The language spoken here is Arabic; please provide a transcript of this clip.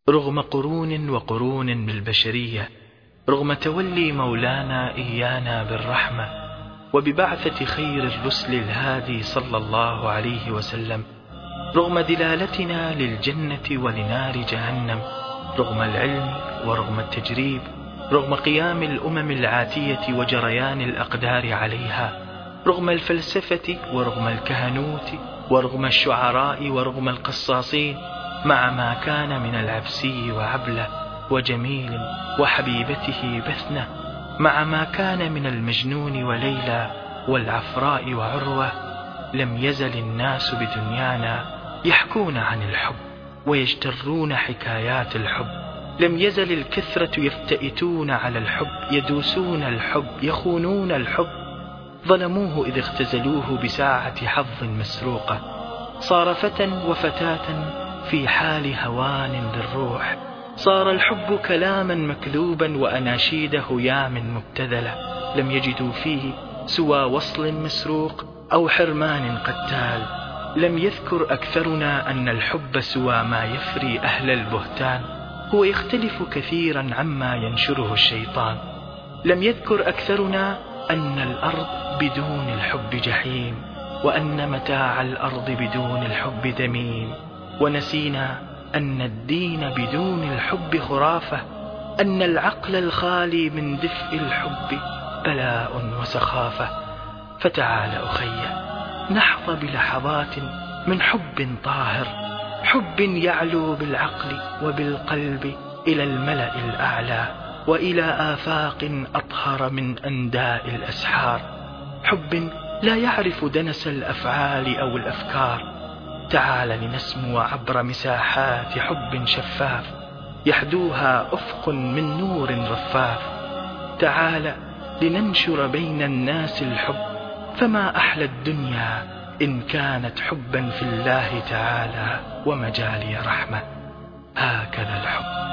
رغم قرون وقرون بالبشرية، رغم تولي مولانا إيانا بالرحمة وببعثة خير الرسل الهادي صلى الله عليه وسلم، رغم دلالتنا للجنة ولنار جهنم، رغم العلم ورغم التجريب، رغم قيام الأمم العاتية وجريان الأقدار عليها، رغم الفلسفة ورغم الكهنوت ورغم الشعراء ورغم القصاصين، مع ما كان من العبسي وعبلة وجميل وحبيبته بثنة، مع ما كان من المجنون وليلى والعفراء وعروة، لم يزل الناس بدنيانا يحكون عن الحب ويجترون حكايات الحب، لم يزل الكثرة يفتئتون على الحب، يدوسون الحب، يخونون الحب، ظلموه إذ اختزلوه بساعة حظ مسروقة، صار فتى وفتاة في حال هوان للروح، صار الحب كلاما مكذوبا وأناشيد هيام مبتذلة، لم يجدوا فيه سوى وصل مسروق أو حرمان قتال، لم يذكر أكثرنا أن الحب سوى ما يفري أهل البهتان، هو يختلف كثيرا عما ينشره الشيطان، لم يذكر أكثرنا أن الأرض بدون الحب جحيم، وأن متاع الأرض بدون الحب ذميم، ونسينا أن الدين بدون الحب خرافة، أن العقل الخالي من دفء الحب بلاء وسخافة. فتعال أخي نحظى بلحظات من حب طاهر، حب يعلو بالعقل وبالقلب إلى الملأ الأعلى وإلى آفاق أطهر من أنداء الأسحار، حب لا يعرف دنس الأفعال أو الأفكار. تعال لنسمو عبر مساحات حب شفاف يحدوها أفق من نور رفاف، تعال لننشر بين الناس الحب، فما أحلى الدنيا إن كانت حبا في الله تعالى ومجالي رحمة. هكذا الحب.